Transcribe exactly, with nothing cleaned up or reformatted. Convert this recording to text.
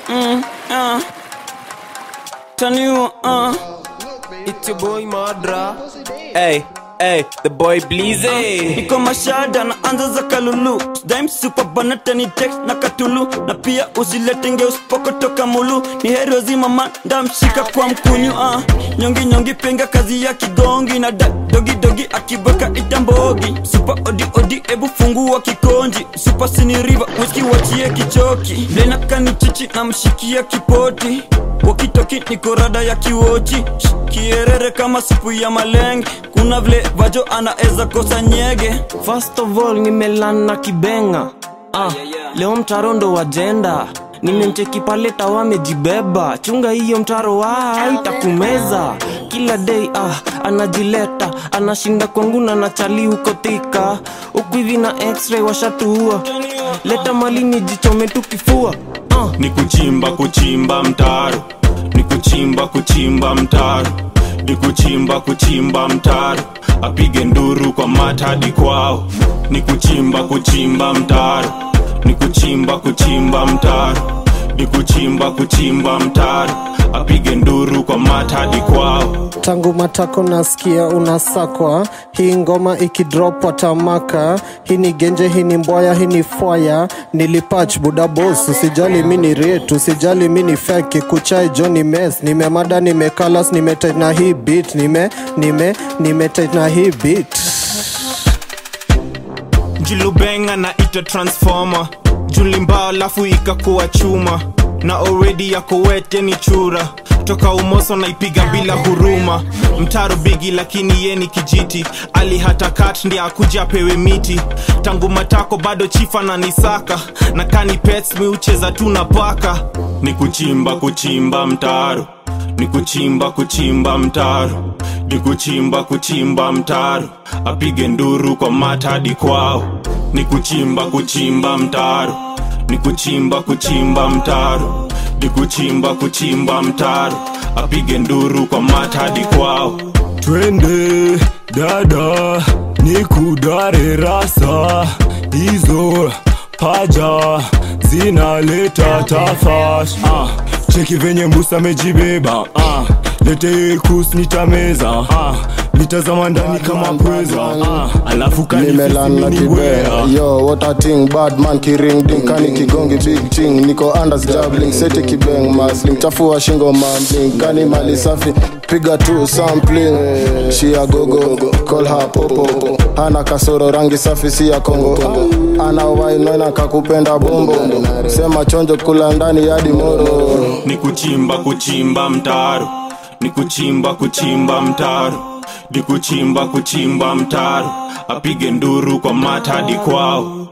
Mm, uh. Tanu, uh. It's your boy Madra. Hey, hey, the boy Bleezy. uh. Niko mashada na anza za kalulu. Dime super banata ni text na katulu. Na pia usilete nge usipoko toka mulu. Ni hero zima man, ndamshika kwa mkunyu uh. Nyongi nyongi penga kazi ya kigongi. Na da, dogi dogi akibaka itambogi. Super odi odi ebu fungu wa kikonji. Super sini river, whisky wachie kichoki. Blena kani chichi na mshikia kipoti. Wakitoki niko rada ya kiwochi. Kierere kama sipu ya malenge. Kuna vile vajo anaeza kosa nyege. First of all nimelana kibenga. Ah, leo mtarondo wa jenda. Nimemcheki pale tawa amejibeba. Chunga hiyo mtaro wa itakumeza. Kila day ah anajileta, anashinda kwangu na nachali huko tika. Huku hivi na x-ray washatuua. Leta mali nijichome tu kifua. Ah, ni kuchimba kuchimba mtaro. Ni kuchimba kuchimba mtaro. Ni kuchimba kuchimba mtaro. Apige nduru kwa mata hadi kwao. Ni kuchimba kuchimba mtaro. Ni kuchimba kuchimba mtaro. Ni kuchimba kuchimba mtaro. Apige nduru kwa mata hadi kwao. Tangu matako nasikia unasakwa. Hii ngoma ikidrop watamaka. Hii ni genje, hii ni mboya, hii ni fire. Nilipatch buda boss. Usijali mini rate, usijali mini fake. Kuchai Johnny Mess. Nimemada, nimekalas, nimetait na hii beat. Nime, nime, nimetait na hii beat. Julubenga na ita transformer. Julimbao lafu ikakuwa chuma. Na already yako wete ni chura. Toka umoso na ipiga bila huruma. Mtaro bigi lakini ye ni kijiti. Ali hata kat ndi akuja pewe miti. Tangu matako bado chifa na nisaka. Na kani pets mi ucheza tu na paka. Ni kuchimba kuchimba mtaro. Ni kuchimba kuchimba mtaro. Ni kuchimba kuchimba mtaro. Apige nduru kwa mata hadi kwao. Ni kuchimba kuchimba mtaro. Ni kuchimba kuchimba mtaro. Ni kuchimba kuchimba mtaro. Apige nduru kwa mata hadi kwao. Twende dada ni kudare rasa. Hizo paja zinaleta tafash. ah, Cheki venye mbusa mejibeba. ah, Lete kus nitameza. ah, Nitazama ndani kama pweza. ah, Alafu nimelana kibea. Yo what a thing, bad man kiring ding. Kani kigongi big ting. Niko anders jabbling, seti kibeng masling. Chafua shingo mambling. Kani mali safi, piga tu sampling. She a go go, call her popo. Hana kasoro rangi safi si ya Kongo. Ana waino na kakupenda bombo. Sema chonjo kula ndani hadi moro. Ni kuchimba kuchimba mtaro. Ni kuchimba kuchimba mtaro. Ni kuchimba kuchimba mtaro. Apige nduru kwa mata hadi kwao.